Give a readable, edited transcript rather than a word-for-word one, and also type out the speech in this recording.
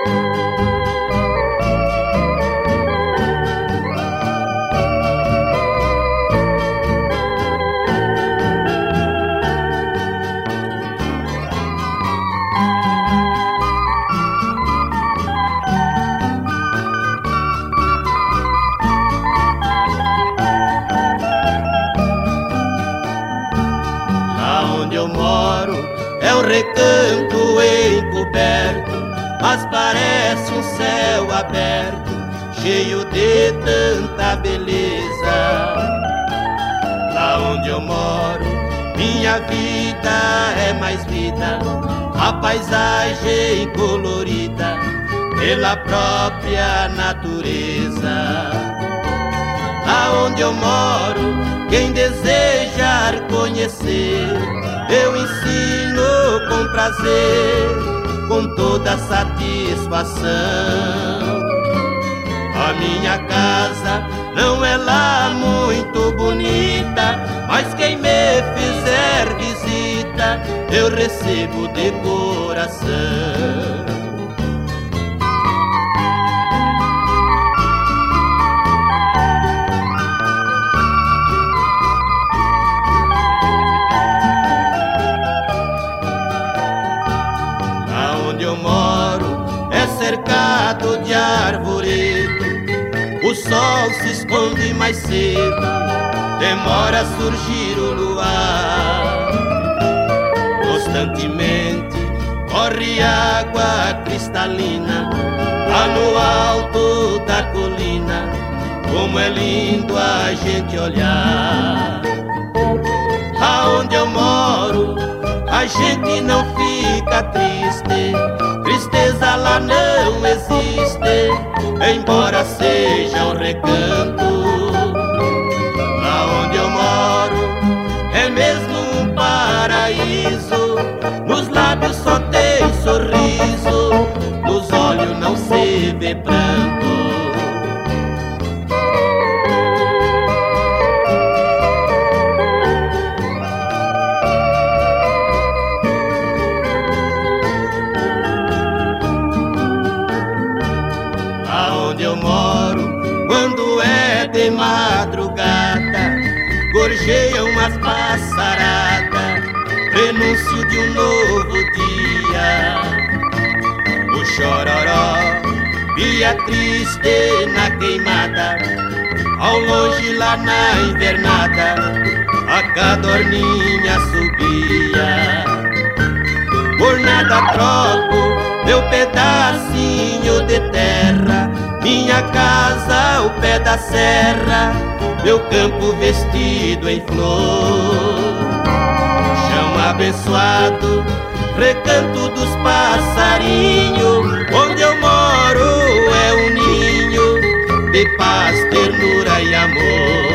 Eu moro é um recanto encoberto, mas parece um céu aberto, cheio de tanta beleza. Lá onde eu moro, minha vida é mais vida, a paisagem colorida pela própria natureza. Lá onde eu moro, quem desejar conhecer, eu ensino com prazer, com toda satisfação. A minha casa não é lá muito bonita, mas quem me fizer visita, eu recebo de coração. Eu moro é cercado de arvoredo, o sol se esconde mais cedo, demora a surgir o luar. Constantemente corre água cristalina lá no alto da colina, como é lindo a gente olhar. Aonde eu moro, a gente não fica triste, tristeza lá não existe, embora seja um recanto. Lá onde eu moro é mesmo um paraíso, nos lábios só tem sorriso, nos olhos não se vê pranto. Onde eu moro, quando é de madrugada, gorjeiam umas passaradas, prenúncio de um novo dia. O chororó via triste na queimada, ao longe lá na invernada, a cadorninha subia. Por nada troco meu pedacinho de terra, minha casa ao pé da serra, meu campo vestido em flor. Chão abençoado, recanto dos passarinhos, onde eu moro é um ninho de paz, ternura e amor.